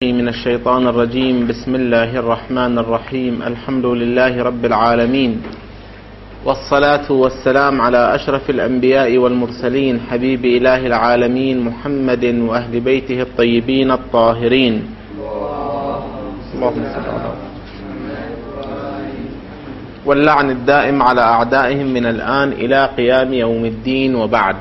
من الشيطان الرجيم. بسم الله الرحمن الرحيم. الحمد لله رب العالمين، والصلاة والسلام على أشرف الأنبياء والمرسلين، حبيب إله العالمين محمد وأهل بيته الطيبين الطاهرين. اللهم صل على واللعن الدائم على أعدائهم من الآن إلى قيام يوم الدين. وبعد،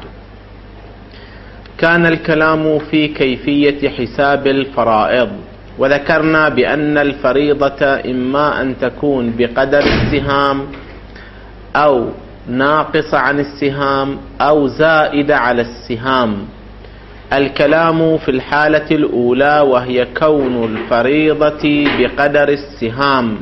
كان الكلام في كيفية حساب الفرائض، وذكرنا بأن الفريضة إما أن تكون بقدر السهام أو ناقصة عن السهام أو زائدة على السهام. الكلام في الحالة الأولى وهي كون الفريضة بقدر السهام،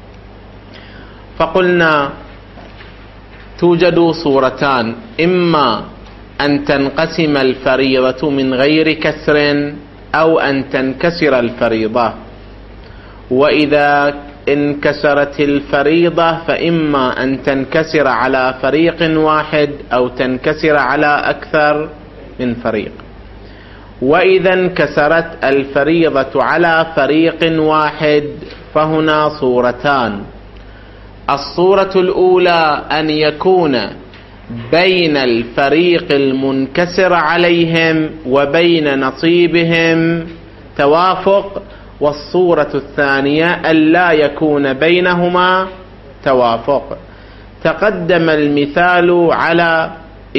فقلنا توجد صورتان: إما أن تنقسم الفريضة من غير كسر أو أن تنكسر الفريضة. وإذا انكسرت الفريضة فإما أن تنكسر على فريق واحد أو تنكسر على أكثر من فريق. وإذا انكسرت الفريضة على فريق واحد فهنا صورتان: الصورة الأولى أن يكون بين الفريق المنكسر عليهم وبين نصيبهم توافق، والصورة الثانية أن لا يكون بينهما توافق. تقدم المثال على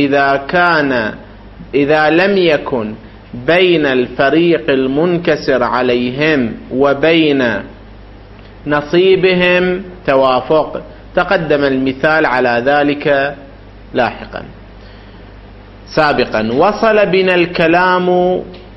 إذا لم يكن بين الفريق المنكسر عليهم وبين نصيبهم توافق، تقدم المثال على ذلك لاحقا. سابقا وصل بنا الكلام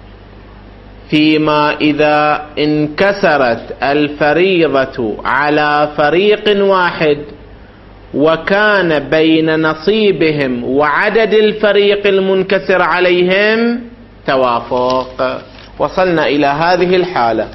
فيما إذا انكسرت الفريضة على فريق واحد وكان بين نصيبهم وعدد الفريق المنكسر عليهم توافق. وصلنا إلى هذه الحالة.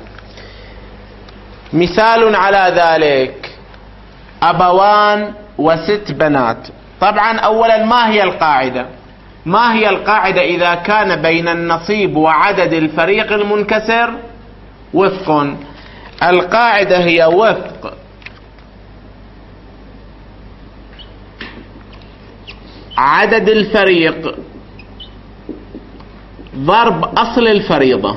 مثال على ذلك: أبوان و6 بنات. طبعا أولا ما هي القاعدة؟ ما هي القاعدة إذا كان بين النصيب وعدد الفريق المنكسر وفق؟ القاعدة هي وفق عدد الفريق ضرب أصل الفريضة.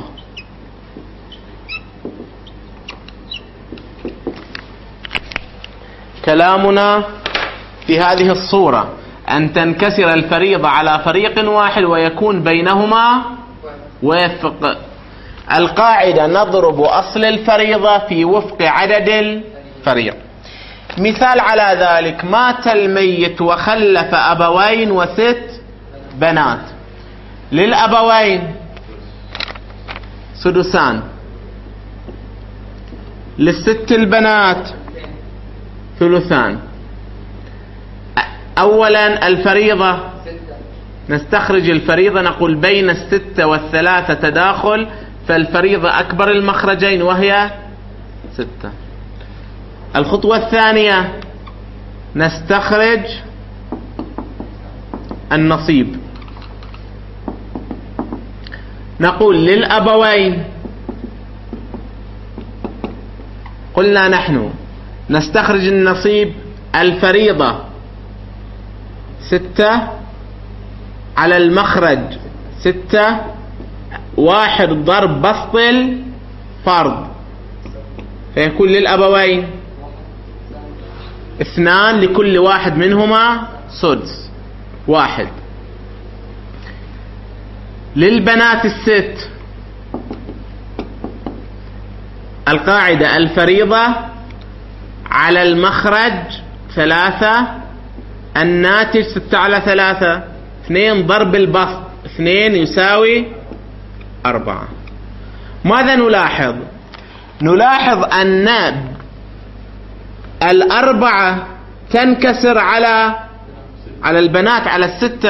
كلامنا في هذه الصورة أن تنكسر الفريضة على فريق واحد ويكون بينهما وفق. القاعدة: نضرب أصل الفريضة في وفق عدد الفريق. مثال على ذلك: مات الميت وخلف أبوين و6 بنات. للأبوين سدسان، لل6 البنات ثلثان. أولا الفريضة، نستخرج الفريضة، نقول بين 6 و3 تداخل، فالفريضة أكبر المخرجين وهي 6. الخطوة الثانية نستخرج النصيب، نقول للأبوين، قلنا نحن نستخرج النصيب، الفريضة 6 على المخرج 6، 1 ضرب بسط الفرض، فيكون للأبوين 2 لكل واحد منهما سدس 1. للبنات 6 القاعدة: الفريضة على المخرج 3، الناتج 6 على 3، 2 ضرب البسط 2 يساوي 4. ماذا نلاحظ؟ نلاحظ أن 4 تنكسر على البنات على 6،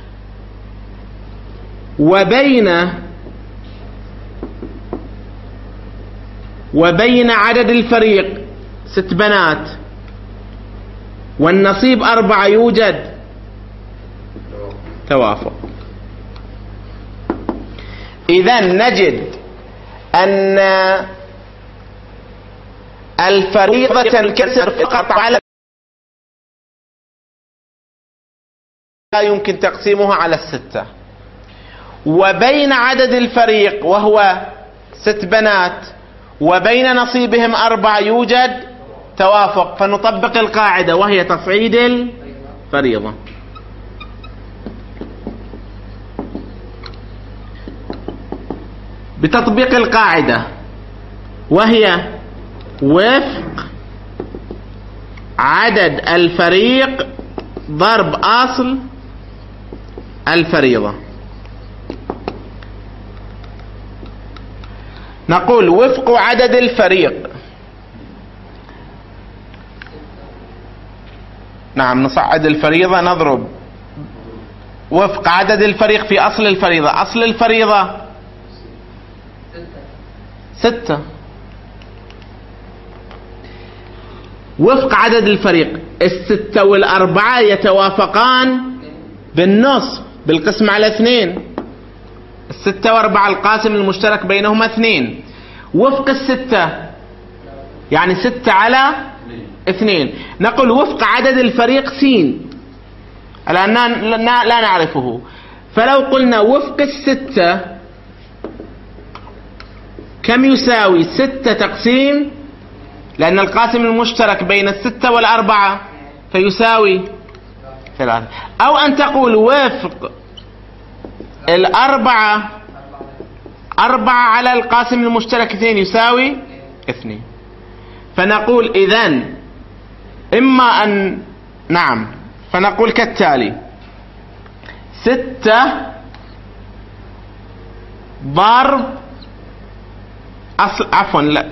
وبين عدد الفريق 6 بنات والنصيب 4 يوجد توافق. إذن نجد أن الفريضة تنكسر فقط على لا يمكن تقسيمها على 6، وبين عدد الفريق وهو 6 بنات وبين نصيبهم 4 يوجد توافق، فنطبق القاعدة وهي تصعيد الفريضة. بتطبيق القاعدة وهي وفق عدد الفريق ضرب أصل الفريضة. نقول وفق عدد الفريق، نعم نصعد الفريضة نضرب وفق عدد الفريق في أصل الفريضة. أصل الفريضة 6. وفق عدد الفريق 6 و4 يتوافقان بالنصف بالقسم على 2. 6 و4 القاسم المشترك بينهما 2. وفق 6 يعني 6 على 2. نقول وفق عدد الفريق س الآن لا نعرفه، فلو قلنا وفق 6 كم يساوي 6 تقسيم، لأن القاسم المشترك بين 6 و4 فيساوي 3. أو أن تقول وفق 4 على القاسم المشترك 2 يساوي 2. فنقول إذن إما أن نعم، فنقول كالتالي 6 ضرب أصل عفوا لا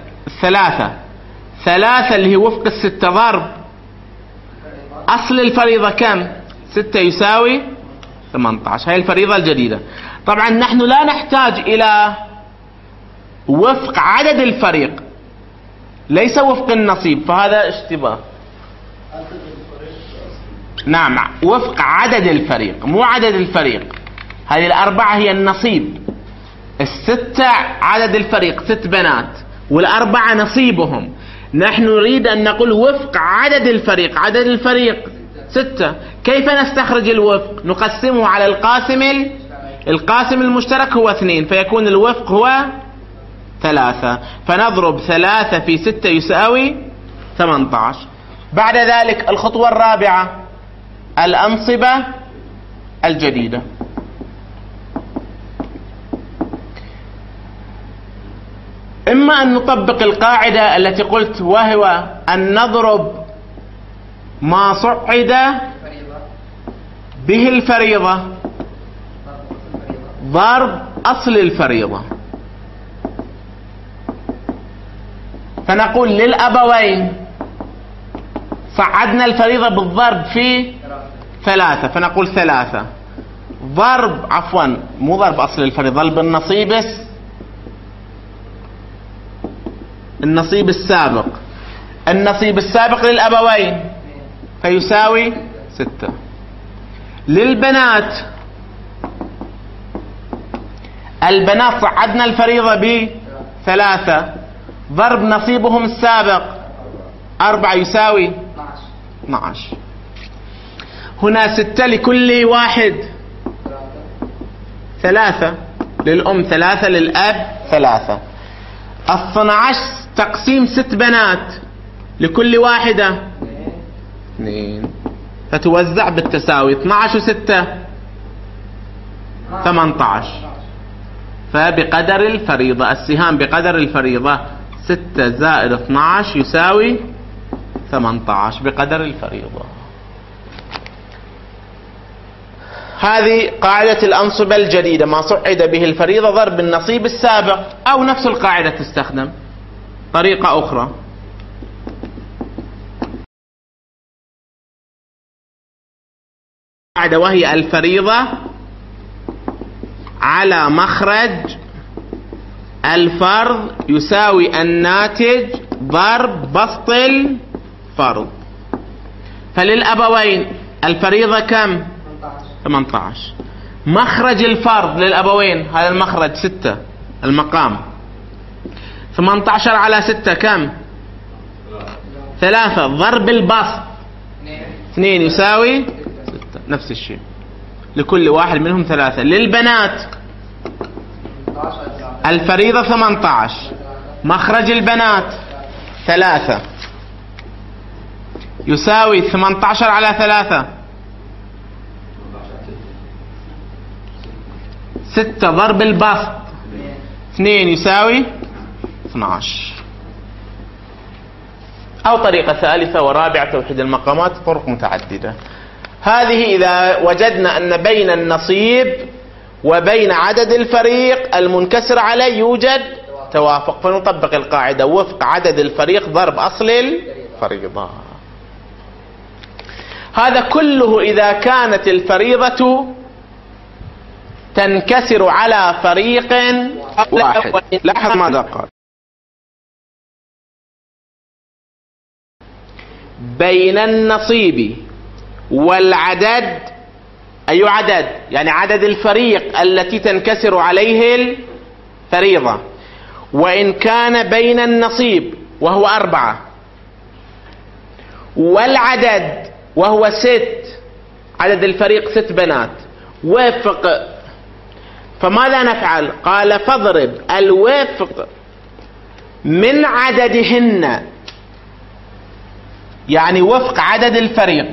3 اللي هي وفق 6 ضرب أصل الفريضة كم؟ 6 يساوي 18. هاي الفريضة الجديدة. طبعا نحن لا نحتاج إلى وفق عدد الفريق، ليس وفق النصيب، فهذا اشتباه. نعم وفق عدد الفريق مو عدد الفريق. هذه 4 هي النصيب، 6 عدد الفريق 6 بنات وال4 نصيبهم. نحن نريد أن نقول وفق عدد الفريق. عدد الفريق 6. كيف نستخرج الوفق؟ نقسمه على القاسم المشترك هو 2، فيكون الوفق هو 3. فنضرب 3 في 6 يساوي 18. بعد ذلك الخطوة الرابعة الأنصبة الجديدة. إما أن نطبق القاعدة التي قلت وهو أن نضرب ما صعد به الفريضة ضرب أصل الفريضة. فنقول للأبوين صعدنا الفريضة بالضرب في 3، فنقول 3 ضرب عفوا مو ضرب أصل الفريضة، ضرب النصيب السابق. النصيب السابق للأبوين فيساوي 6. للبنات البنات صعدنا الفريضة ب3 ضرب نصيبهم السابق 4 يساوي 12. هنا 6 لكل واحد 3 للأم 3 للأب 3. 12 تقسيم 6 بنات لكل واحدة 2، فتوزع بالتساوي 12 و6 18. فبقدر الفريضة السهام بقدر الفريضة 6 زائد 12 يساوي 18 بقدر الفريضة. هذه قاعدة الأنصبة الجديدة، ما صعد به الفريضة ضرب النصيب السابق. أو نفس القاعدة تستخدم طريقة أخرى. قاعدة وهي الفريضة على مخرج الفرض يساوي الناتج ضرب بسط الفرض. فللأبوين الفريضة كم؟ 18. مخرج الفرض للأبوين هذا المخرج 6 المقام 18 على 6 كم؟ 3. ضرب البسط 2 يساوي 6. نفس الشيء لكل واحد منهم 3. للبنات الفريضة 18، مخرج البنات 3 يساوي 18 على 3 6. ضرب البسط 2 يساوي 12. أو طريقة ثالثة ورابعة توحيد المقامات، طرق متعددة. هذه إذا وجدنا أن بين النصيب وبين عدد الفريق المنكسر عليه يوجد توافق، فنطبق القاعدة وفق عدد الفريق ضرب أصل الفريضة. هذا كله إذا كانت الفريضة تنكسر على فريق واحد. لاحظ ماذا قال: بين النصيب والعدد. أي عدد؟ يعني عدد الفريق التي تنكسر عليه الفريضة. وإن كان بين النصيب وهو 4 والعدد وهو 6، عدد الفريق 6 بنات، وفق، فماذا نفعل؟ قال: فاضرب الوفق من عددهن، يعني وفق عدد الفريق.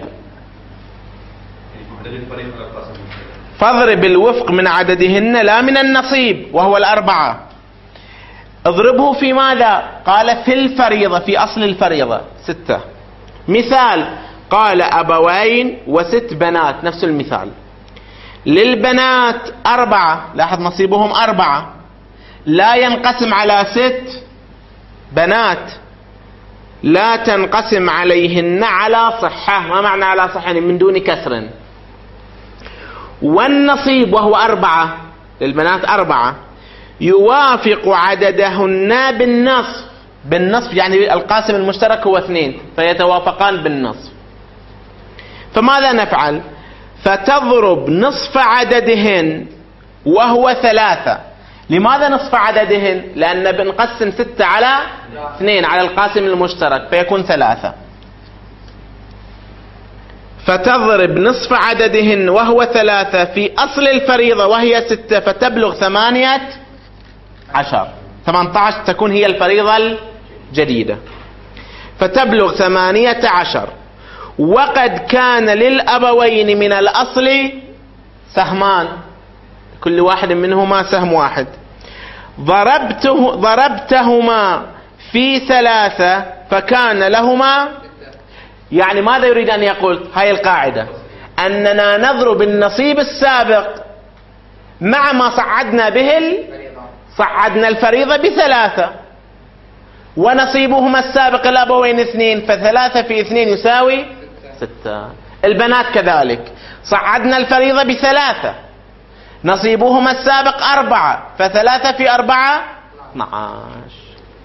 فاضرب الوفق من عددهن لا من النصيب وهو 4. اضربه في ماذا؟ قال: في الفريضة، في أصل الفريضة 6. مثال قال: أبوين و6 بنات، نفس المثال. للبنات 4، لاحظ نصيبهم 4، لا ينقسم على 6 بنات، لا تنقسم عليهن على صحة. ما معنى على صحة؟ يعني من دون كسر. والنصيب وهو 4 للبنات 4 يوافق عددهن بالنصف. بالنصف يعني القاسم المشترك هو 2، فيتوافقان بالنصف. فماذا نفعل؟ فتضرب نصف عددهن وهو 3. لماذا نصف عددهن؟ لأن بنقسم 6 على 2 على القاسم المشترك فيكون 3. فتضرب نصف عددهن وهو 3 في أصل الفريضة وهي 6 فتبلغ 18. 18 تكون هي الفريضة الجديدة، فتبلغ 18. وقد كان للأبوين من الأصل سهمان، كل واحد منهما سهم واحد. ضربتهما في 3 فكان لهما. يعني ماذا يريد أن يقول؟ هاي القاعدة، أننا نضرب النصيب السابق مع ما صعدنا به صعدنا الفريضة ب3، ونصيبهما السابق الأبوين 2، ف3 في 2 يساوي 6. البنات كذلك، صعدنا الفريضة ب3، نصيبهما السابق 4، ف3 في 4 12.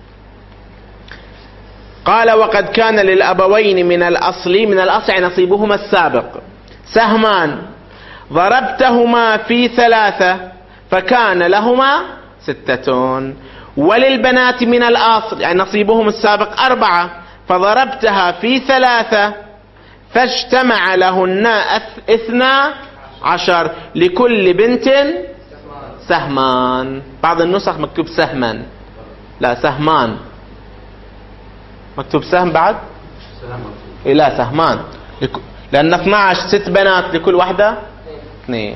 قال: وقد كان للأبوين من الأصل يعني نصيبهما السابق سهمان، ضربتهما في 3 فكان لهما 6. وللبنات من الأصل يعني نصيبهم السابق 4، فضربتها في 3 فاجتمع لهن 12، لكل بنت سهمان. بعض النسخ مكتوب سهما، لا سهمان. مكتوب سهم بعد؟ لا سهمان، لأن 12 6 بنات، لكل واحدة 2.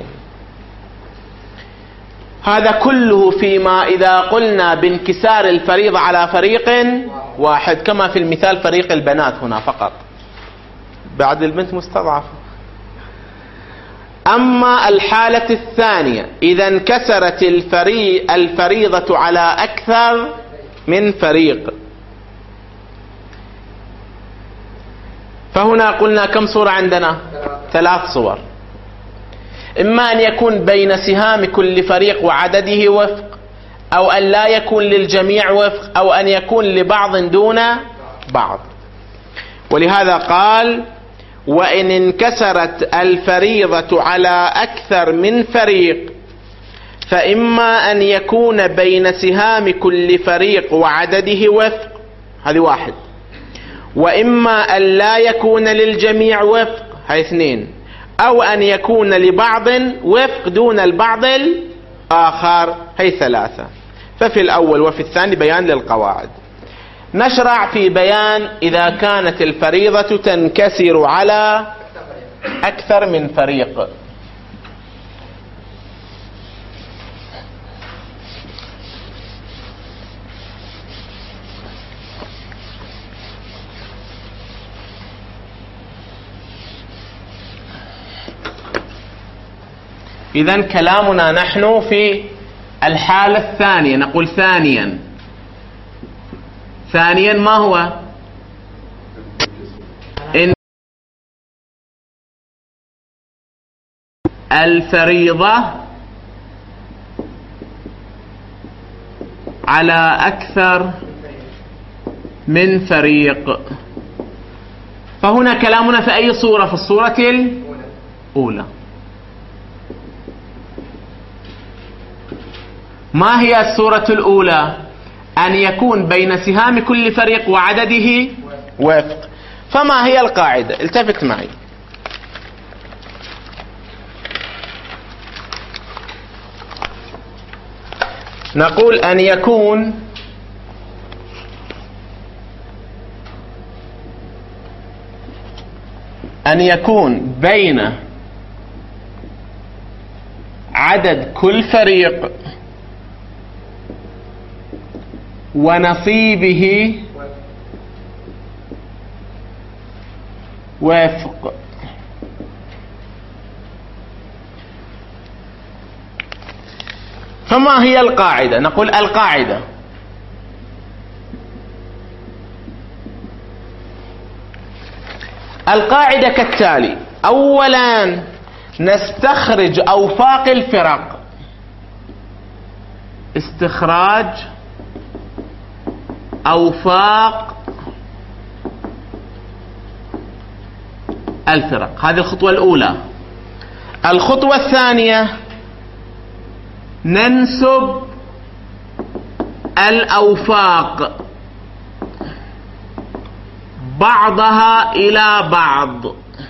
هذا كله فيما إذا قلنا بانكسار الفريضة على فريق واحد، كما في المثال فريق البنات هنا فقط، بعد البنت مستضعفة. أما الحالة الثانية إذا انكسرت الفريضة على أكثر من فريق، فهنا قلنا كم صورة عندنا؟ 3 صور. إما أن يكون بين سهام كل فريق وعدده وفق، أو أن لا يكون للجميع وفق، أو أن يكون لبعض دون بعض. ولهذا قال: وإن انكسرت الفريضة على أكثر من فريق فإما أن يكون بين سهام كل فريق وعدده وفق، هذه واحد، وإما أن لا يكون للجميع وفق، هذه اثنين، أو أن يكون لبعض وفق دون البعض الآخر، هي ثلاثة. ففي الأول وفي الثاني بيان للقواعد. نشرع في بيان إذا كانت الفريضة تنكسر على أكثر من فريق. إذن كلامنا نحن في الحالة الثانية. نقول ثانيا ما هو؟ إن الفريضة على أكثر من فريق. فهنا كلامنا في أي صورة؟ في الصورة الأولى. ما هي الصورة الأولى؟ أن يكون بين سهام كل فريق وعدده وفق. فما هي القاعدة؟ التفت معي. نقول أن يكون بين عدد كل فريق ونصيبه وفق. فما هي القاعدة؟ نقول القاعدة كالتالي: أولا نستخرج أوفاق الفرق، استخراج أوفاق الفرق، هذه الخطوة الأولى. الخطوة الثانية ننسب الأوفاق بعضها إلى بعض.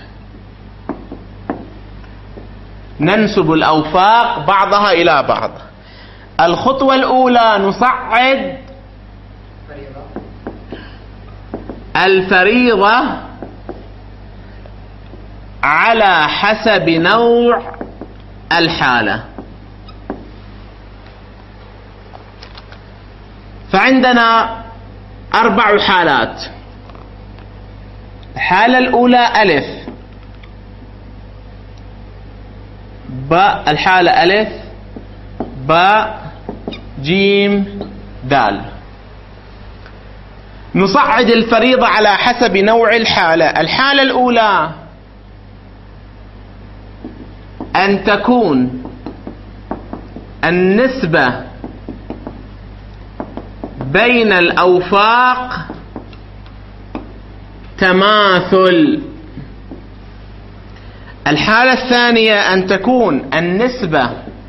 ننسب الأوفاق بعضها إلى بعض. الخطوة الأولى نصعد الفريضة على حسب نوع الحالة. فعندنا 4 حالات. الحالة الأولى ألف باء، الحالة ألف باء جيم دال. نصعد الفريضة على حسب نوع الحالة. الحالة الأولى أن تكون النسبة بين الأوفاق تماثل. الحالة الثانية أن تكون النسبة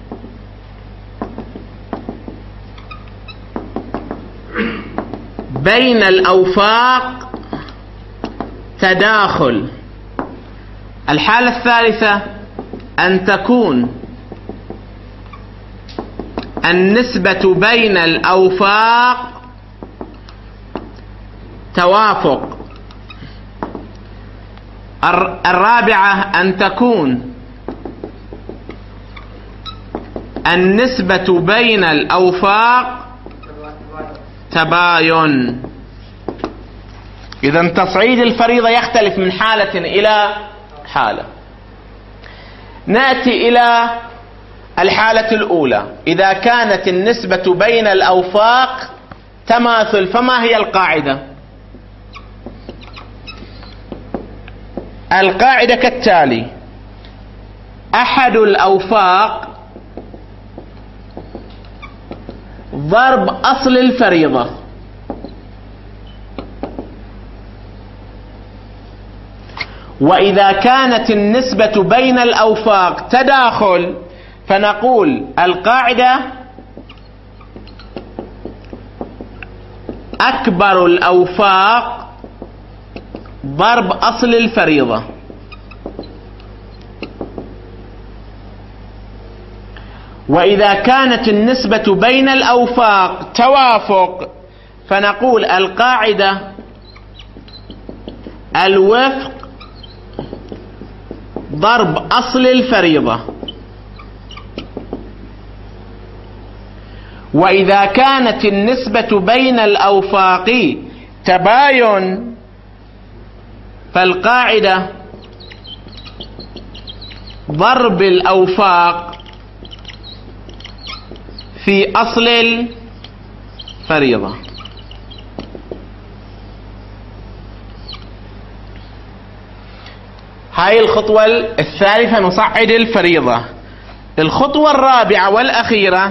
بين الأوفاق تداخل. الحالة الثالثة أن تكون النسبة بين الأوفاق توافق. الرابعة أن تكون النسبة بين الأوفاق تباين. إذن تصعيد الفريضة يختلف من حالة إلى حالة. نأتي إلى الحالة الأولى. إذا كانت النسبة بين الأوفاق تماثل، فما هي القاعدة؟ القاعدة كالتالي: أحد الأوفاق ضرب أصل الفريضة. وإذا كانت النسبة بين الأوفاق تداخل، فنقول القاعدة أكبر الأوفاق ضرب أصل الفريضة. وإذا كانت النسبة بين الأوفاق توافق فنقول القاعدة الوفق ضرب أصل الفريضة. وإذا كانت النسبة بين الأوفاق تباين فالقاعدة ضرب الأوفاق في أصل الفريضة. هاي الخطوة الثالثة، نصعد الفريضة. الخطوة الرابعة والأخيرة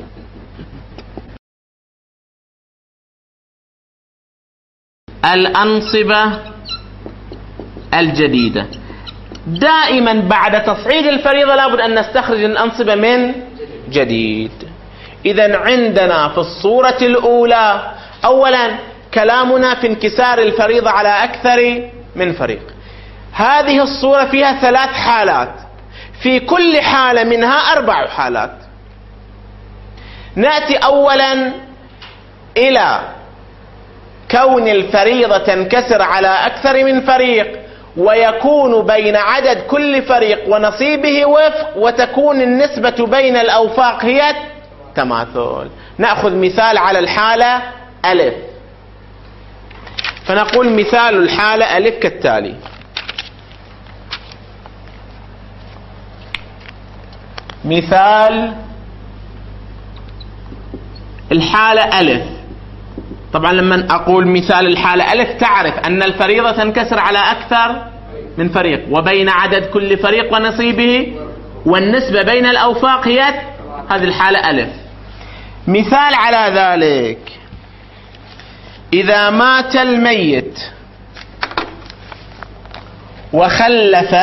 الأنصبة الجديدة. دائما بعد تصعيد الفريضة لابد أن نستخرج الأنصبة من جديد. إذن عندنا في الصورة الأولى أولا كلامنا في انكسار الفريضة على أكثر من فريق. هذه الصورة فيها 3 حالات، في كل حالة منها 4 حالات. نأتي أولا إلى كون الفريضة تنكسر على أكثر من فريق ويكون بين عدد كل فريق ونصيبه وفق، وتكون النسبة بين الأوفاق هي تماثل. نأخذ مثال على الحالة ألف، فنقول مثال الحالة ألف كالتالي: مثال الحالة ألف. طبعا لما أقول مثال الحالة ألف تعرف أن الفريضة تنكسر على أكثر من فريق وبين عدد كل فريق ونصيبه، والنسبة بين الأوفاق هي هذه الحالة ألف. مثال على ذلك: إذا مات الميت وخلف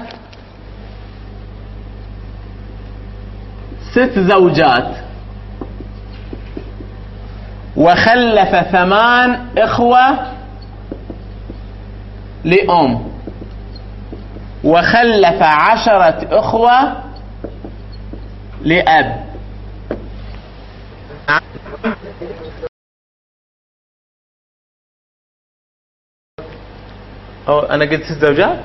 6 زوجات وخلف 8 إخوة لأم وخلف 10 إخوة لأب. أنا قلت 6 زوجات.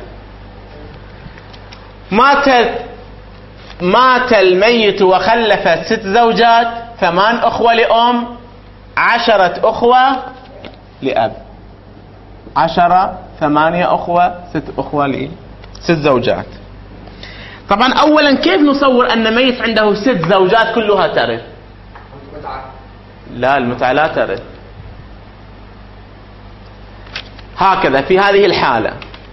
مات الميت وخلف 6 زوجات، 8 أخوة لأم، 10 أخوة لأب. 10 8 أخوة 6 أخوة 6 زوجات. طبعا أولا كيف نصور أن ميت عنده 6 زوجات كلها ترث؟ لا، المتعة لا ترث. هكذا في هذه الحالة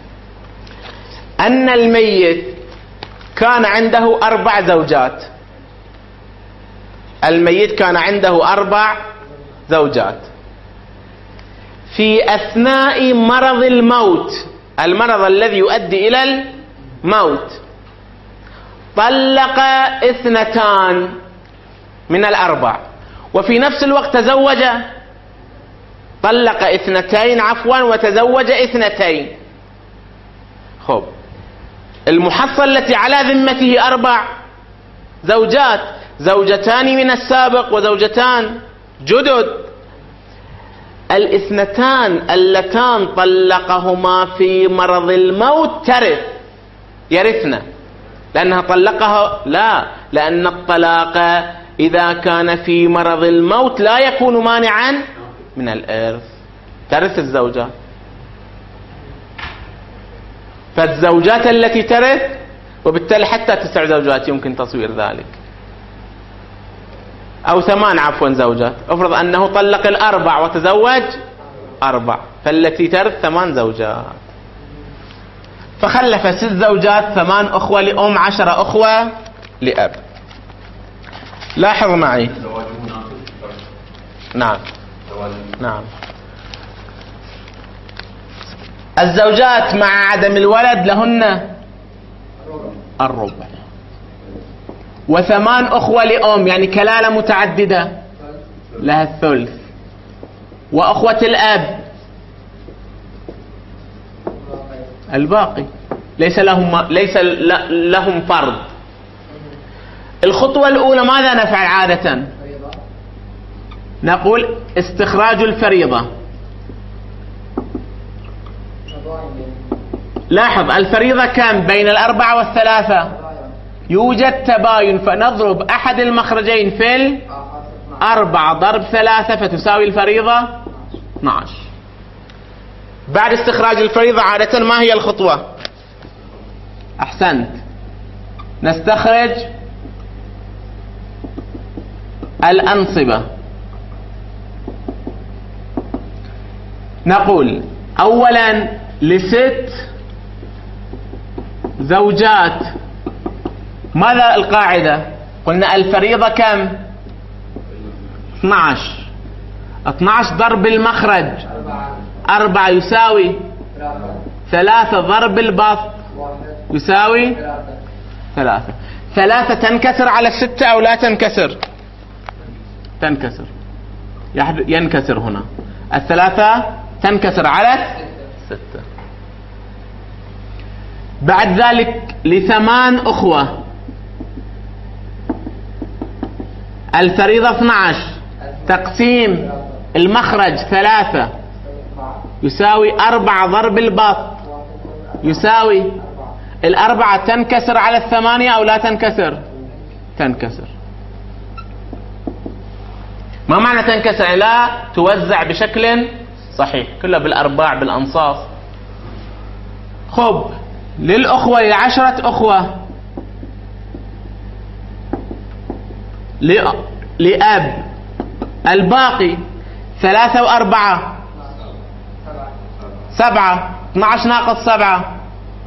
أن الميت كان عنده 4 زوجات. الميت كان عنده 4 زوجات. في أثناء مرض الموت، المرض الذي يؤدي إلى الموت، طلق 2 من 4 وفي نفس الوقت تزوج، طلق 2 وتزوج 2. خب المحصل التي على ذمته 4 زوجات، 2 من السابق وزوجتان جدد. 2 اللتان طلقهما في مرض الموت يرثن لأنها طلقها. لا، لأن الطلاق إذا كان في مرض الموت لا يكون مانعا من الإرث، ترث الزوجات. فالزوجات التي ترث، وبالتالي حتى 9 زوجات يمكن تصوير ذلك، أو 8 زوجات. افرض أنه طلق 4 وتزوج 4، فالتي ترث 8 زوجات. فخلف 6 زوجات، 8 أخوة لأم، 10 أخوة لأب. لاحظ معي. نعم. الزوجات مع عدم الولد لهن الربع. و8 أخوة لأم يعني كلالة متعددة لها الثلث، وأخوة الأب الباقي ليس لهم فرض. الخطوة الأولى ماذا نفعل عادة؟ نقول استخراج الفريضة. لاحظ الفريضة كم؟ بين 4 و3 يوجد تباين، فنضرب أحد المخرجين في 4 ضرب 3 فتساوي الفريضة 12. بعد استخراج الفريضة عادة ما هي الخطوة؟ أحسنت، نستخرج الأنصبة. نقول أولا ل6 زوجات ماذا القاعدة؟ قلنا الفريضة كم؟ 12 ضرب المخرج 4 يساوي 3 ضرب البسط يساوي 3 تنكسر على 6 أو لا تنكسر؟ تنكسر، ينكسر هنا 3 تنكسر على 6. بعد ذلك ل8 أخوة الفريضة 12 تقسيم المخرج 3 يساوي 4 ضرب البسط يساوي 4 تنكسر على 8 أو لا تنكسر؟ تنكسر. ما معنى تنكسر؟ لا توزع بشكل صحيح، كلها بالأرباع بالأنصاص. خب للأخوة ل10 أخوة لأب الباقي 3 و4 7 12 ناقص 7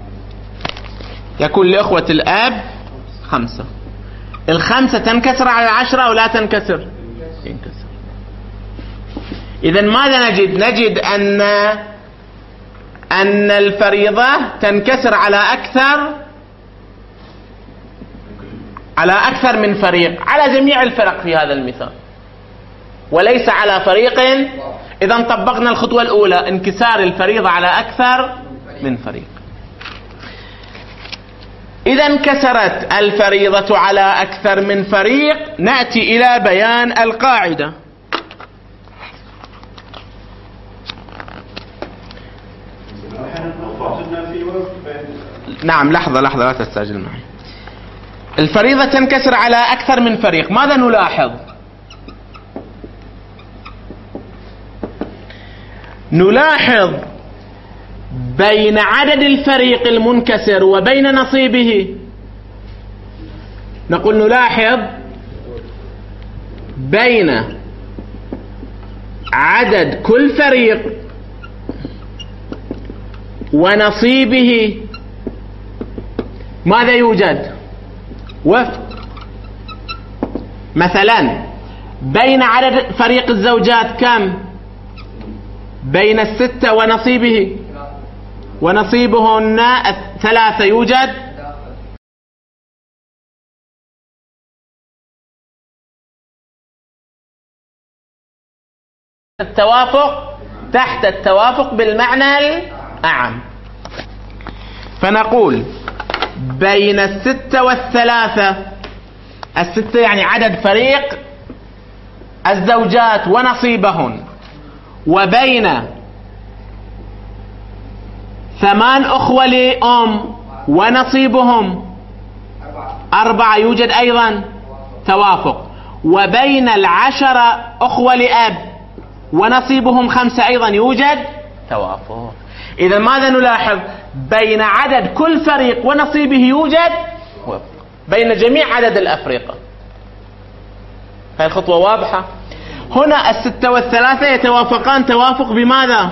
يكون لأخوة الأب 5. ال5 تنكسر على 10 أو لا تنكسر؟ ينكسر. إذن ماذا نجد؟ نجد أن الفريضة تنكسر على أكثر من فريق، على جميع الفرق في هذا المثال وليس على فريق. إذن طبقنا الخطوة الأولى انكسار الفريضة على أكثر من فريق. إذا انكسرت الفريضة على أكثر من فريق نأتي إلى بيان القاعدة. نعم لحظة لا تستعجل معي. الفريضة تنكسر على أكثر من فريق، ماذا نلاحظ؟ نلاحظ بين عدد الفريق المنكسر وبين نصيبه. نقول نلاحظ بين عدد كل فريق ونصيبه ماذا يوجد؟ وفق. مثلا بين عدد فريق الزوجات كم؟ بين 6 ونصيبهن 3 يوجد التوافق تحت التوافق بالمعنى الأعم. فنقول بين 6 و3 ال6 يعني عدد فريق الزوجات ونصيبهن، وبين 8 أخوة لأم ونصيبهم 4 يوجد أيضا توافق، وبين 10 أخوة لأب ونصيبهم 5 أيضا يوجد توافق. إذا ماذا نلاحظ؟ بين عدد كل فريق ونصيبه يوجد وفق بين جميع عدد الأفريقة. هذه الخطوة واضحة. هنا 6 و3 يتوافقان توافق بماذا؟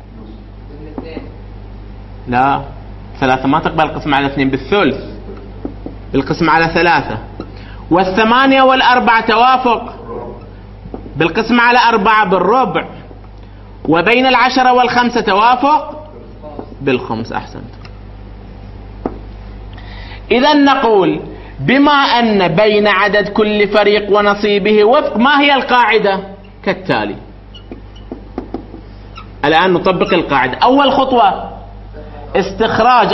لا 3 ما تقبل القسم على 2 بالثلث، بالقسم على 3. وال8 وال4 توافق بالقسم على 4 بالربع، وبين 10 وال5 توافق بالخمس. أحسنت. إذا نقول بما أن بين عدد كل فريق ونصيبه وفق ما هي القاعدة كالتالي. الآن نطبق القاعدة. أول خطوة استخراج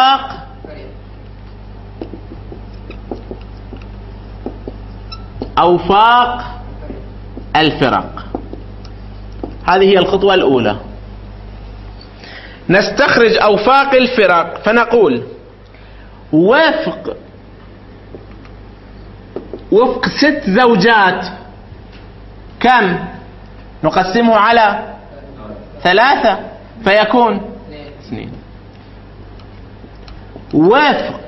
أوفاق الفرق. هذه هي الخطوة الأولى. نستخرج أوفاق الفرق فنقول وفق 6 زوجات كم؟ نقسمه على 3 فيكون 2. وفق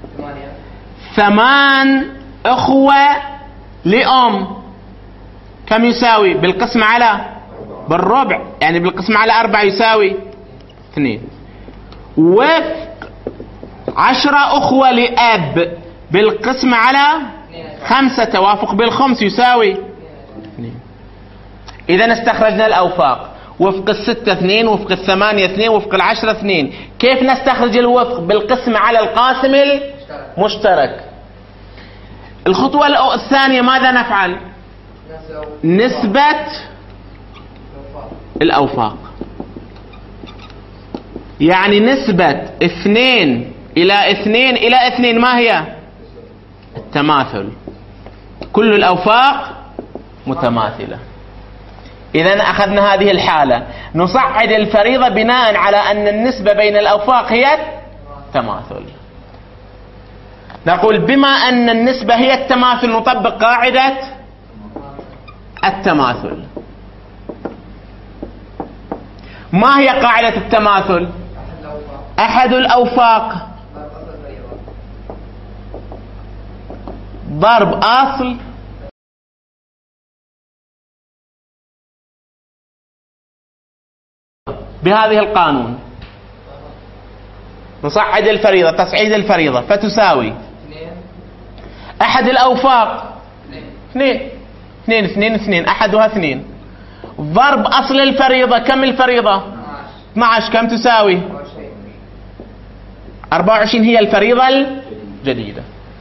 8 أخوة لأم كم يساوي؟ بالقسم على بالربع، يعني بالقسم على 4 يساوي 2. وفق 10 أخوة لأب بالقسم على 5 توافق بالخمس يساوي 2. إذا استخرجنا الأوفاق. وفق 6 2، وفق 8 2، وفق 10 2. كيف نستخرج الوفق؟ بالقسم على القاسم المشترك. الخطوة الثانية ماذا نفعل؟ نسبة الأوفاق، يعني نسبة 2 إلى 2 إلى 2 ما هي؟ التماثل. كل الأوفاق متماثلة. إذن أخذنا هذه الحالة، نصعد الفريضة بناء على أن النسبة بين الأوفاق هي التماثل. نقول بما أن النسبة هي التماثل نطبق قاعدة التماثل. ما هي قاعدة التماثل؟ أحد الأوفاق ضرب أصل بهذه القانون. نصعد الفريضة، تصعيد الفريضة، فتساوي أحد الأوفاق 2 2 2 2 أحدها 2 ضرب أصل الفريضة. كم الفريضة؟ 12. كم تساوي؟ 24 هي الفريضة الجديدة.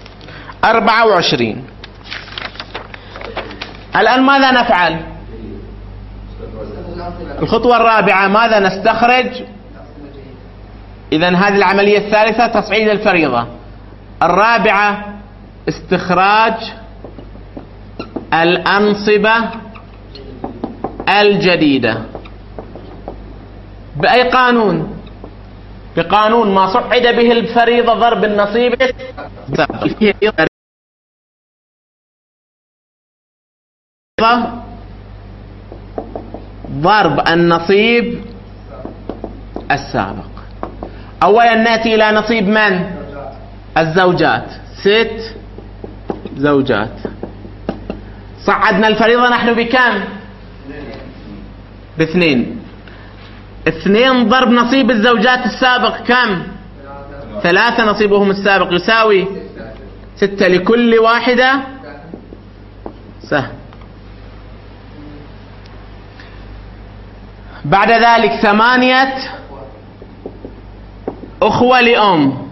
24. الآن ماذا نفعل؟ الخطوة الرابعة ماذا نستخرج؟ إذن هذه العملية الثالثة تصعيد الفريضة. الرابعة استخراج الأنصبة الجديدة. بأي قانون؟ بقانون ما صعد به الفريضة ضرب النصيب ضرب النصيب السابق. أولا نأتي إلى نصيب من؟ الزوجات. 6 زوجات. صعدنا الفريضة نحن بكم؟ ب2. 2 ضرب نصيب الزوجات السابق كم؟ 3 نصيبهم السابق يساوي 6 لكل واحدة سهم. بعد ذلك 8 أخوة لأم.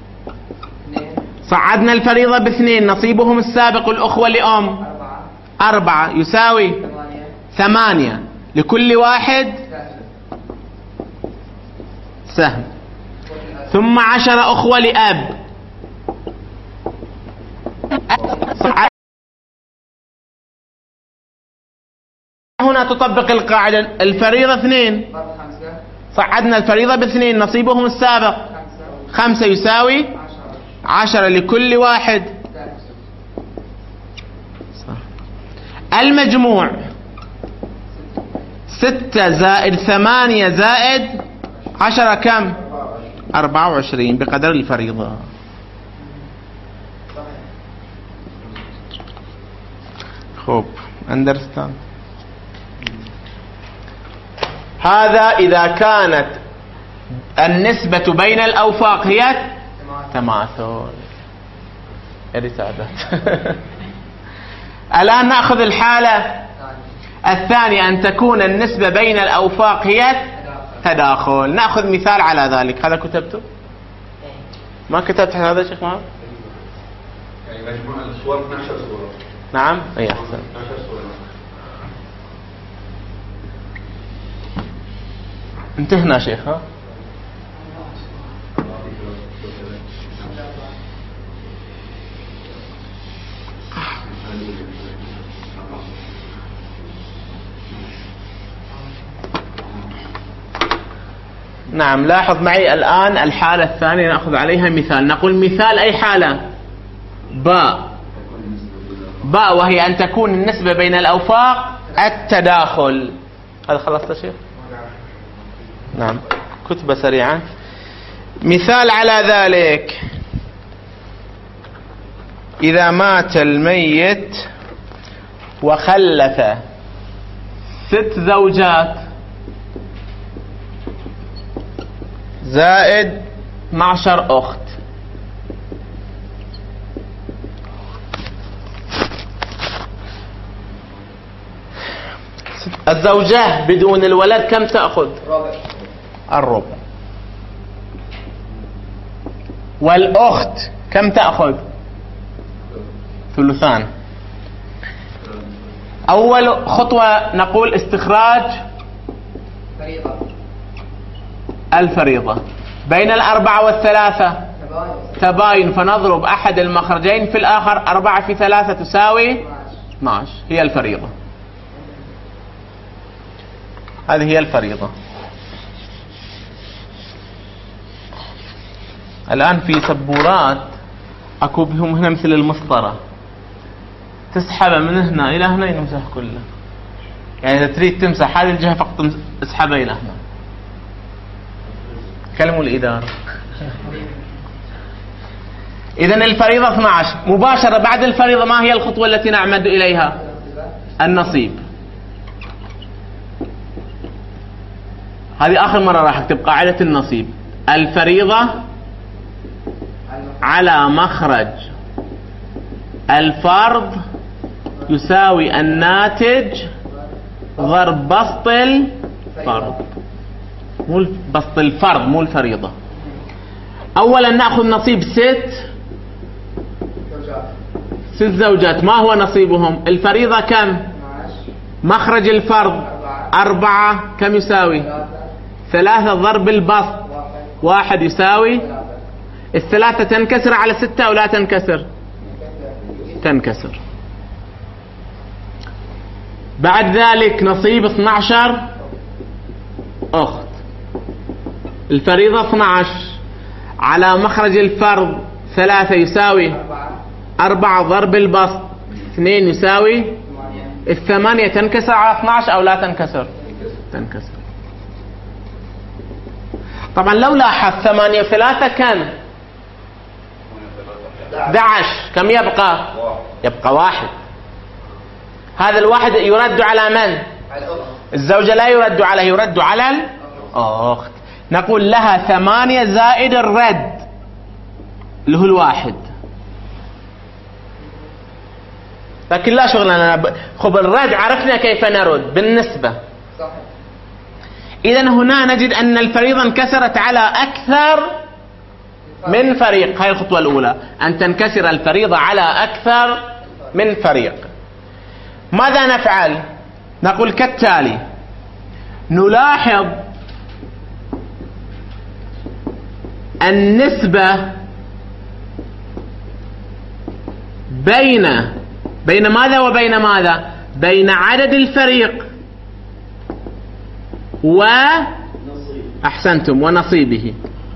صعدنا الفريضة ب2، نصيبهم السابق الأخوة لأم 4 يساوي 8 لكل واحد سهم. ثم 10 أخوة لأب. هنا تطبق القاعدة. الفريضة 2، صعدنا الفريضة ب2، نصيبهم السابق 5 يساوي 10 لكل واحد. المجموع 6 زائد 8 زائد 10 كم؟ 24 بقدر الفريضة. خوب understand. هذا إذا كانت النسبة بين الأوفاق هي تماثل. الآن نأخذ الحالة الثانية، أن تكون النسبة بين الأوفاق هي تداخل. نأخذ مثال على ذلك. هذا كتبته؟ ما كتبت هذا شيخ محمد؟ يعني مجموع الصور 12 صورة. نعم أي أحسن. 12 صورة. انتهنا شيخ ها؟ نعم لاحظ معي الآن الحالة الثانية نأخذ عليها مثال. نقول مثال أي حالة؟ باء وهي أن تكون النسبة بين الأوفاق التداخل. هذا خلصت شيخ؟ نعم كتبة سريعا. مثال على ذلك: إذا مات الميت وخلف 6 زوجات زائد 12 أخت، الزوجة بدون الولد كم تأخذ؟ الربع. والأخت كم تأخذ؟ ثلثان. أول خطوة نقول استخراج الفريضة. بين 4 و3 تباين، فنضرب أحد المخرجين في الآخر. 4 في 3 تساوي 12. هي الفريضة. هذه هي الفريضة. الآن في سبورات أكو بهم هنا مثل المسطرة، تسحبه من هنا إلى هنا يمسح كله. يعني إذا تريد تمسح هذه الجهة فقط اسحبه إلى هنا. كلموا الإدارة. إذن الفريضة 12. مباشرة بعد الفريضة ما هي الخطوة التي نعمد إليها؟ النصيب. هذه آخر مرة راح أكتب قاعدة النصيب. الفريضة على مخرج الفرض يساوي الناتج ضرب بسط الفرض. مو بسط الفرض، مو الفريضة. أولا نأخذ نصيب 6 زوجات. ما هو نصيبهم؟ الفريضة كم؟ مخرج الفرض 4 كم يساوي؟ 3 ضرب البسط 1 يساوي. 3 تنكسر على 6 أو لا تنكسر؟ تنكسر. بعد ذلك نصيب 12 أخت. الفريضة 12 على مخرج الفرض 3 يساوي 4 ضرب البسط 2 يساوي 8. تنكسر على 12 أو لا تنكسر؟ تنكسر. طبعا لو لاحظ 8 و3 كم؟ 11. كم يبقى؟ يبقى 1. هذا الواحد يرد على من؟ الزوجة لا يرد عليه، يرد على الأخت. نقول لها 8 زائد الرد اللي هو 1. لكن لا شغل لنا. خب الرد عرفنا كيف نرد بالنسبة. إذن هنا نجد أن الفريضة انكسرت على أكثر من فريق. هاي الخطوة الأولى، أن تنكسر الفريضة على أكثر من فريق. ماذا نفعل؟ نقول كالتالي: نلاحظ النسبة بين ماذا وبين ماذا؟ بين عدد الفريق أحسنتم ونصيبه.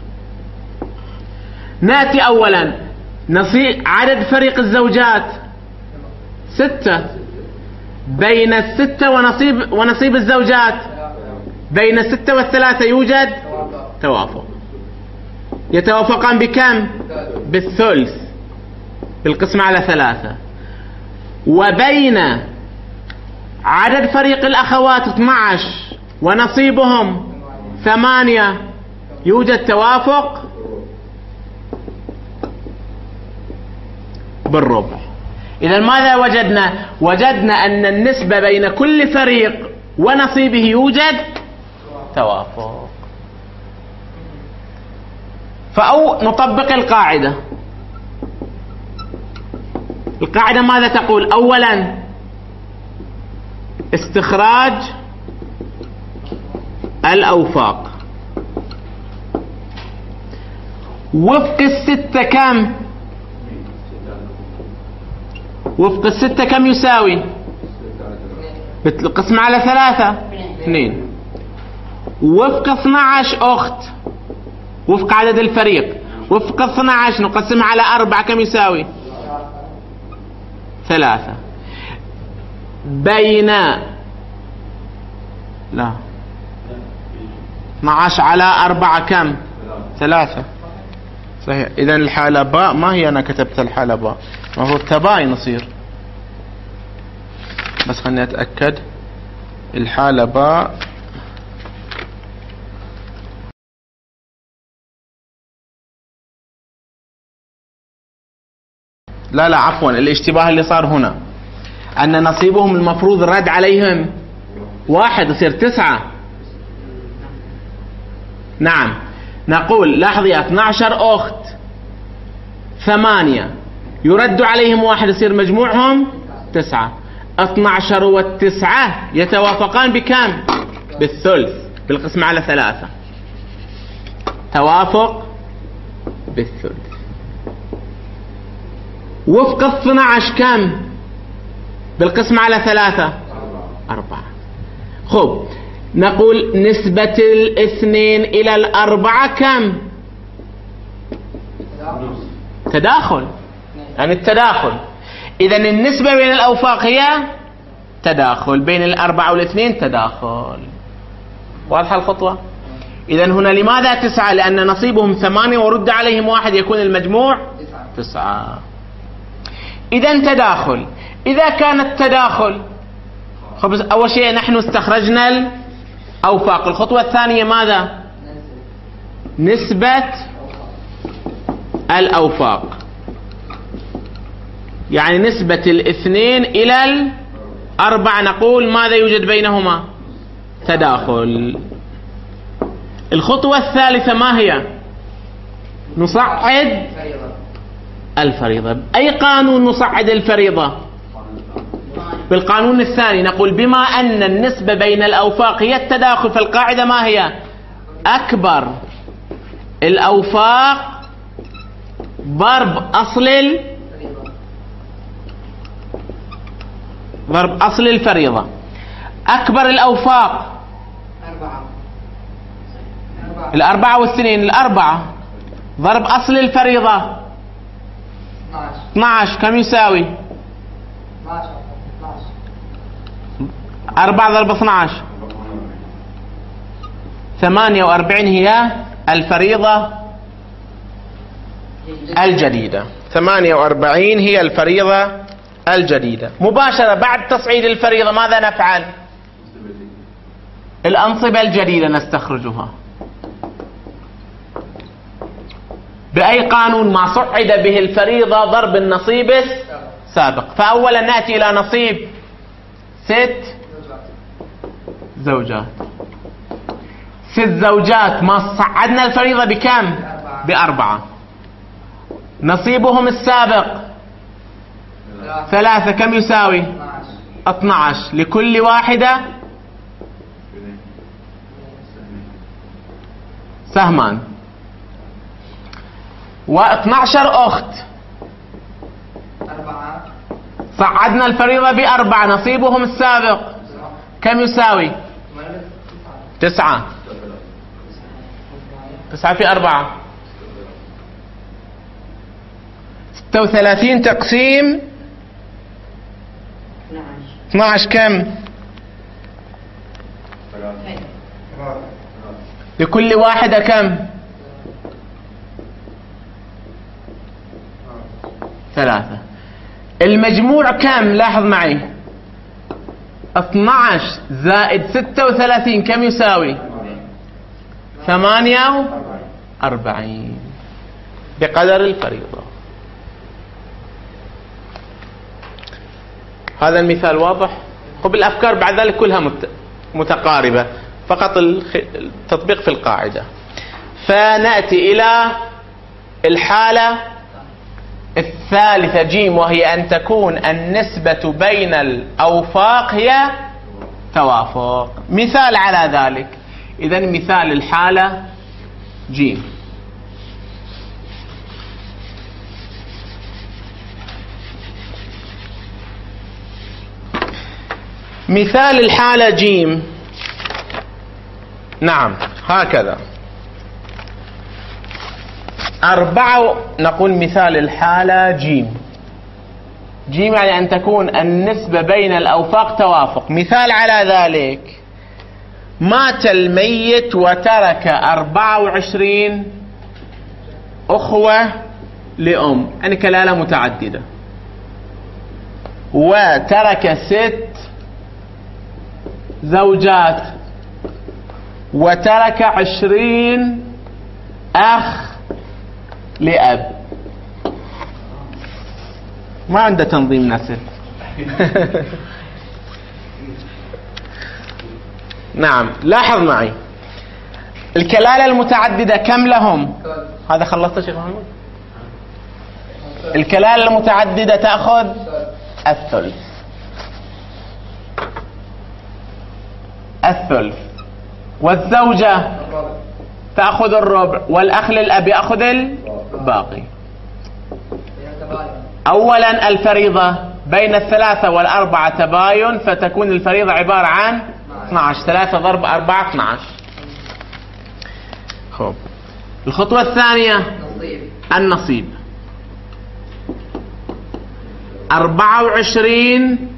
نأتي أولا عدد فريق الزوجات 6. بين 6 ونصيب الزوجات بين 6 و3 يوجد توافق. يتوافقان بكم؟ بالثلث، بالقسم على 3. وبين عدد فريق الأخوات 12 ونصيبهم 8 يوجد توافق بالربع. إذا ماذا وجدنا؟ وجدنا أن النسبة بين كل فريق ونصيبه يوجد توافق. نطبق القاعدة. القاعدة ماذا تقول؟ أولا استخراج الأوفاق وفق الستة كم؟ وفق الستة كم يساوي؟ بتقسم على 3 2. وفق 12 أخت وفق عدد الفريق، وفق 12 نقسمها على 4 كم يساوي؟ 3. بين 12 على 4 كم؟ 3. صحيح. إذن الحالة باء ما هي أنا كتبت الحالة باء، المفروض تباين يصير، بس خليني أتأكد. الحالة باء لا عفوا، الاشتباه اللي صار هنا أن نصيبهم المفروض رد عليهم 1 يصير 9. نعم نقول لاحظي 12 أخت 8 يرد عليهم 1 يصير مجموعهم 9. 12 و9 يتوافقان بكم؟ بالثلث بالقسم على 3. توافق بالثلث. وفق 12 كم؟ بالقسم على 3 4. خب نقول نسبة 2 إلى 4 كم؟ تداخل، يعني التداخل. إذن النسبة بين الأوفاق هي تداخل، بين 4 و2 تداخل. واضحة الخطوة؟ إذن هنا لماذا 9؟ لأن نصيبهم 8 ورد عليهم 1 يكون المجموع 9. إذن تداخل. إذا كان التداخل خبز، أول شيء نحن استخرجنا الأوفاق. الخطوة الثانية ماذا؟ نسبة الأوفاق، يعني نسبة 2 إلى 4 نقول ماذا يوجد بينهما؟ تداخل. الخطوة الثالثة ما هي؟ نصعد الفريضة. أي قانون نصعد الفريضة؟ بالقانون الثاني. نقول بما أن النسبة بين الأوفاق هي التداخل، فالقاعدة ما هي؟ أكبر الأوفاق ضرب أصل الفريضة. أكبر الأوفاق 4 و2 4 ضرب أصل الفريضة 12 كم يساوي؟ 4 ضرب 12 48 هي الفريضة الجديدة. 48 هي الفريضة الجديدة. مباشرة بعد تصعيد الفريضة ماذا نفعل؟ الأنصبة الجديدة نستخرجها. بأي قانون؟ ما صعد به الفريضة ضرب النصيب السابق. فأولا نأتي إلى نصيب 6 زوجات. 6 زوجات ما صعدنا الفريضة بكم؟ ب4. نصيبهم السابق 3 كم يساوي؟ 12. لكل واحدة سهمان. و12 أخت صعدنا الفريضة ب4. نصيبهم السابق كم يساوي؟ 9. 9 في 4 36 تقسيم 12 كم؟ لكل واحدة كم؟ 3. المجموع كم؟ لاحظ معي 12 زائد 36 كم يساوي؟ 48 بقدر الفريضة. هذا المثال واضح؟ خب الأفكار بعد ذلك كلها متقاربة، فقط التطبيق في القاعدة. فنأتي إلى الحالة الثالثة جيم، وهي أن تكون النسبة بين الأوفاق هي توافق. مثال على ذلك، إذن مثال الحالة جيم. مثال الحالة جيم، نعم هكذا 4. نقول مثال الحالة جيم. جيم يعني أن تكون النسبة بين الأوفاق توافق. مثال على ذلك: مات الميت وترك 24 أخوة لأم، يعني كلالة متعددة، وترك 6 زوجات، وترك 20 أخ لأب. ما عنده تنظيم نسل. نعم، لاحظ معي الكلالة المتعددة كم لهم؟ هذا خلصت شيخ محمد؟ الكلالة المتعددة تأخذ الثلث. والزوجة تأخذ الربع، والأخ للأب يأخذ الباقي. أولا الفريضة بين 3 و4 تباين، فتكون الفريضة عبارة عن 12. 3 ضرب 4 12. خب، الخطوة الثانية النصيب. 24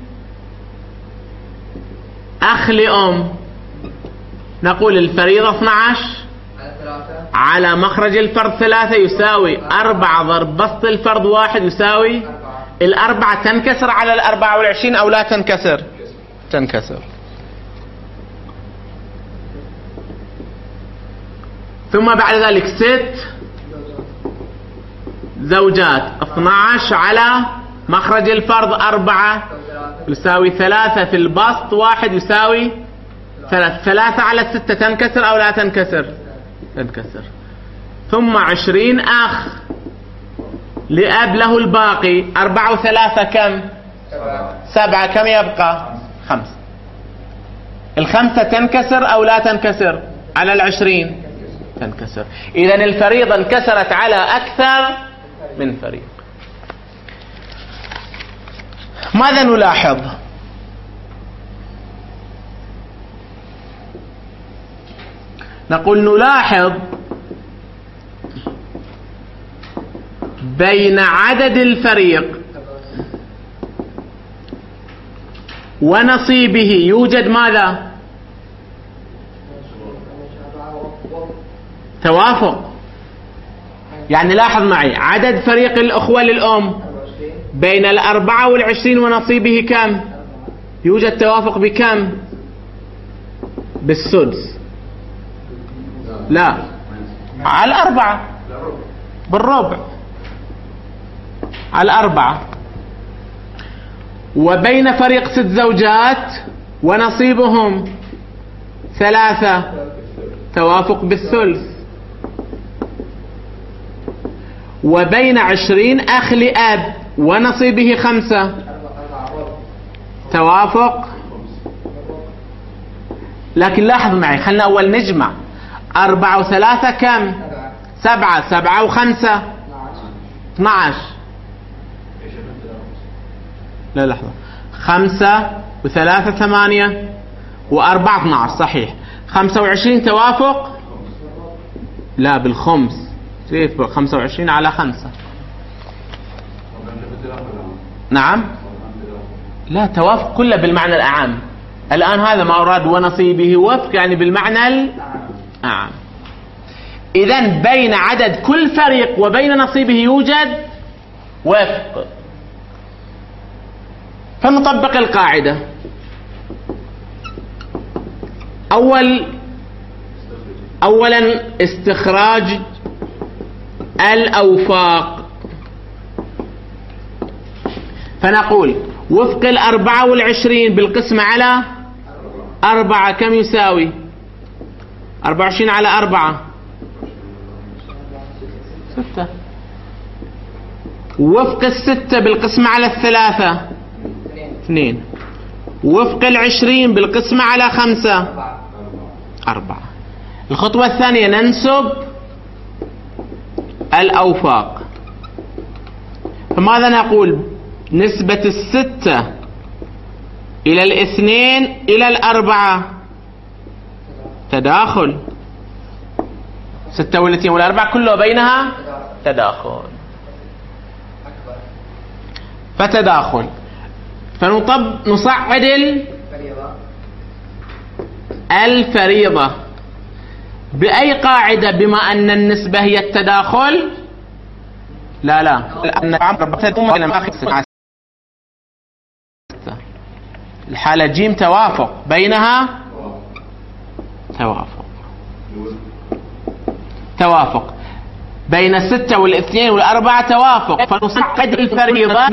أخ لأم، نقول الفريضة 12 على مخرج الفرض 3 يساوي 4 ضرب بسط الفرض 1 يساوي 4. تنكسر على 24 أو لا تنكسر؟ تنكسر. ثم بعد ذلك 6 زوجات، 12 على مخرج الفرض 4 يساوي 3 في البسط 1 يساوي 3. 3 على 6 تنكسر أو لا تنكسر؟ تنكسر. ثم 20 أخ لأب له الباقي. 4 و3 كم؟ 7. كم يبقى؟ 5. 5 تنكسر أو لا تنكسر؟ على 20 تنكسر. إذن الفريضة انكسرت على أكثر من فريق. ماذا نلاحظ؟ نقول نلاحظ بين عدد الفريق ونصيبه يوجد ماذا؟ توافق. يعني لاحظ معي، عدد فريق الأخوة للأم بين 24 ونصيبه كم؟ يوجد توافق بكم؟ بالسدس. لا، على 4 بالربع، على 4. وبين فريق 6 زوجات ونصيبهم 3 توافق بالثلث. وبين 20 أخ لأب ونصيبه 5 توافق. لكن لاحظ معي، خلنا أول نجمع. 4 و3 كم؟ 7. 7 و5 12. لا لحظة، 5 و3 8 و4 12. صحيح. 25 توافق؟ لا، بالخمس. 25 على 5. نعم، لا، توافق كله بالمعنى الأعم. الآن هذا ما أراد ونصيبه وفق، يعني بالمعنى الأعم. إذن بين عدد كل فريق وبين نصيبه يوجد وفق. فنطبق القاعدة. أولا استخراج الأوفاق. فنقول وفق 24 بالقسمة على 4 كم يساوي؟ 24 على 4 6. وفق 6 بالقسمة على 3 2. وفق 20 بالقسمة على 5 4. الخطوة الثانية ننسب الأوفاق. فماذا نقول؟ نسبة 6 إلى 2 إلى 4 تداخل. 6 و2 و4 كله بينها تداخل، فتداخل. نصعد الفريضة بأي قاعدة؟ بما أن النسبة هي التداخل. لا الحالة جيم توافق بينها توافق بين 6 و2 و4 توافق. فنصعد الفريضة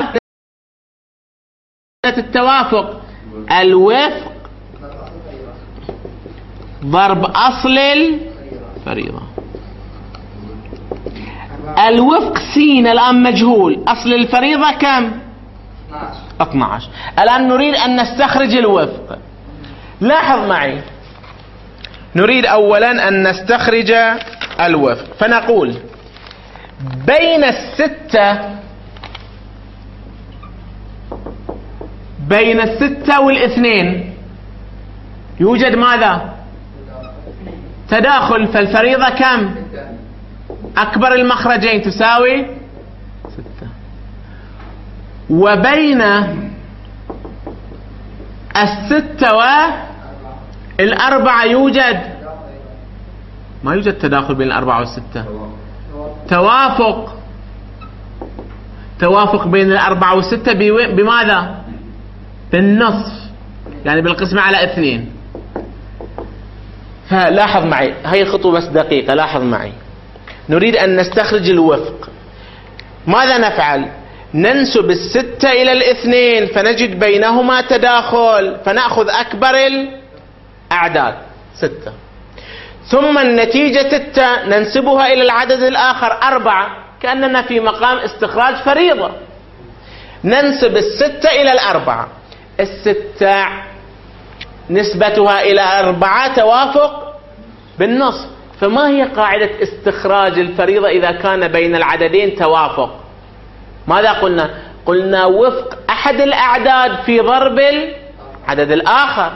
التوافق الوفق ضرب أصل الفريضة. الوفق سين الآن مجهول، أصل الفريضة كم؟ 12. الآن نريد أن نستخرج الوفق. لاحظ معي، نريد أولا أن نستخرج الوفق. فنقول بين 6 و2 يوجد ماذا؟ تداخل. فالفريضة كم؟ أكبر المخرجين تساوي 6. وبين 6 و4 يوجد، ما يوجد تداخل بين 4 و6، توافق بين 4 و6 بماذا؟ بالنصف، يعني بالقسمة على 2. فلاحظ معي هاي الخطوة بس دقيقة، لاحظ معي. نريد أن نستخرج الوفق. ماذا نفعل؟ ننسب 6 إلى 2 فنجد بينهما تداخل، فنأخذ أكبر الأعداد 6. ثم النتيجة 6 ننسبها إلى العدد الآخر 4، كأننا في مقام استخراج فريضة. ننسب 6 إلى 4، 6 نسبتها إلى 4 توافق بالنصف. فما هي قاعدة استخراج الفريضة إذا كان بين العددين توافق؟ ماذا قلنا؟ قلنا وفق أحد الأعداد في ضرب العدد الآخر.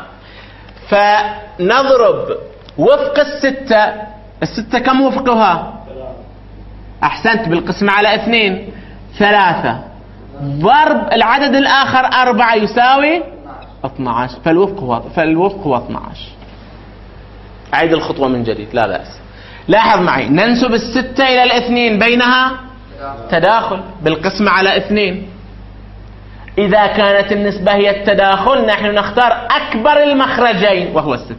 فنضرب وفق 6 كم وفقها؟ أحسنت، بالقسمة على 2 3 ضرب العدد الآخر 4 يساوي 12. فالوفق هو 12. أعيد الخطوة من جديد لا بأس. لاحظ معي، ننسب 6 إلى 2 بينها تداخل بالقسمة على 2. إذا كانت النسبة هي التداخل نحن نختار أكبر المخرجين وهو 6.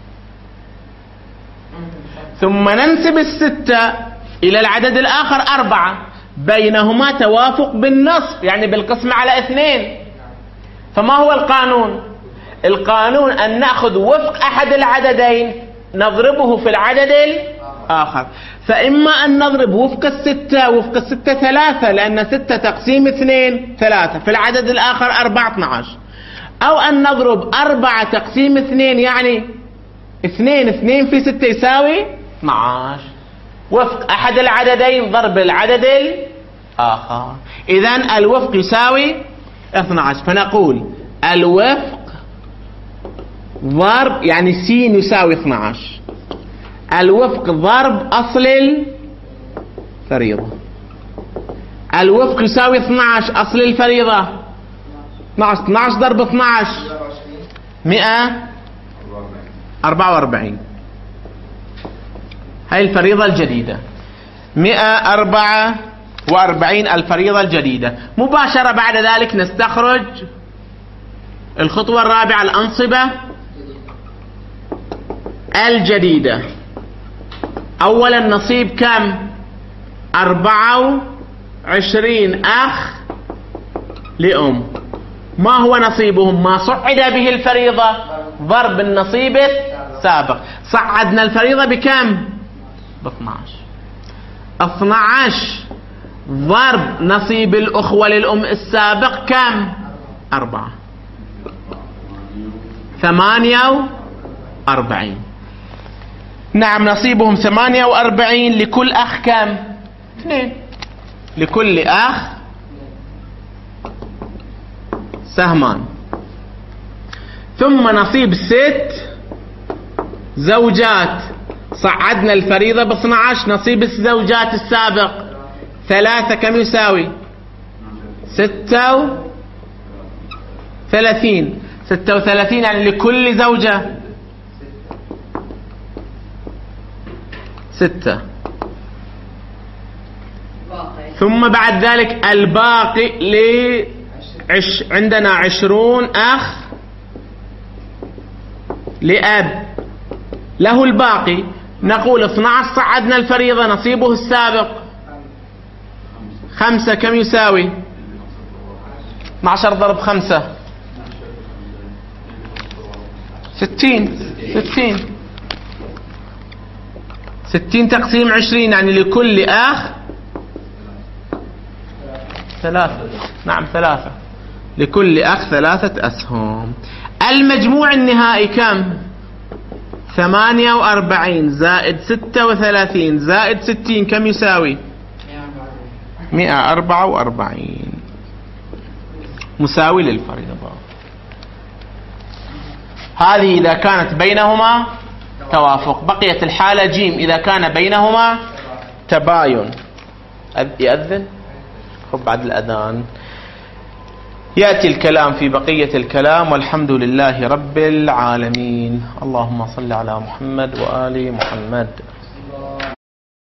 ثم ننسب 6 إلى العدد الآخر 4 بينهما توافق بالنصف، يعني بالقسمة على 2. فما هو القانون؟ القانون أن نأخذ وفق أحد العددين نضربه في العدد الآخر. فإما أن نضرب وفق 6 3 لأن 6 تقسيم 2 3 في العدد الآخر 4 12، أو أن نضرب 4 تقسيم 2 يعني 2 في 6 يساوي 12. وفق أحد العددين ضرب العدد الآخر. إذن الوفق يساوي 12. فنقول الوفق ضرب يعني س يساوي 12. الوفق ضرب أصل الفريضة. الوفق يساوي 12 أصل الفريضة 12 ضرب 12 144. هاي الفريضة الجديدة 144 الفريضة الجديدة. مباشرة بعد ذلك نستخرج الخطوة الرابعة الأنصبة الجديدة. أولا نصيب كم؟ 24 أخ لأم. ما هو نصيبهم؟ ما صعد به الفريضة ضرب النصيب السابق. صعدنا الفريضة بكم؟ ب 12. 12 ضرب نصيب الأخوة للأم السابق كم؟ 4. 48. نعم نصيبهم 48. لكل أخ كم؟ 2. لكل أخ سهمان. ثم نصيب 6 زوجات. صعدنا الفريضة ب 12. نصيب الزوجات السابق 3 كم يساوي؟ 36. 36 يعني لكل زوجة 6. ثم بعد ذلك الباقي عندنا 20 أخ لأب له الباقي. نقول 12 صعدنا الفريضة نصيبه السابق 5 كم يساوي؟ 12 ضرب 5 60. 60 تقسيم 20 يعني لكل أخ 3. نعم 3. لكل أخ 3 أسهم. المجموع النهائي كم؟ 48 زائد 36 زائد 60 كم يساوي؟ 144 مساوي للفريضة. هذه إذا كانت بينهما توافق. بقيت الحالة جيم إذا كان بينهما تباين. يأذن خب بعد الأذان يأتي الكلام في بقية الكلام. والحمد لله رب العالمين. اللهم صل على محمد وآل محمد.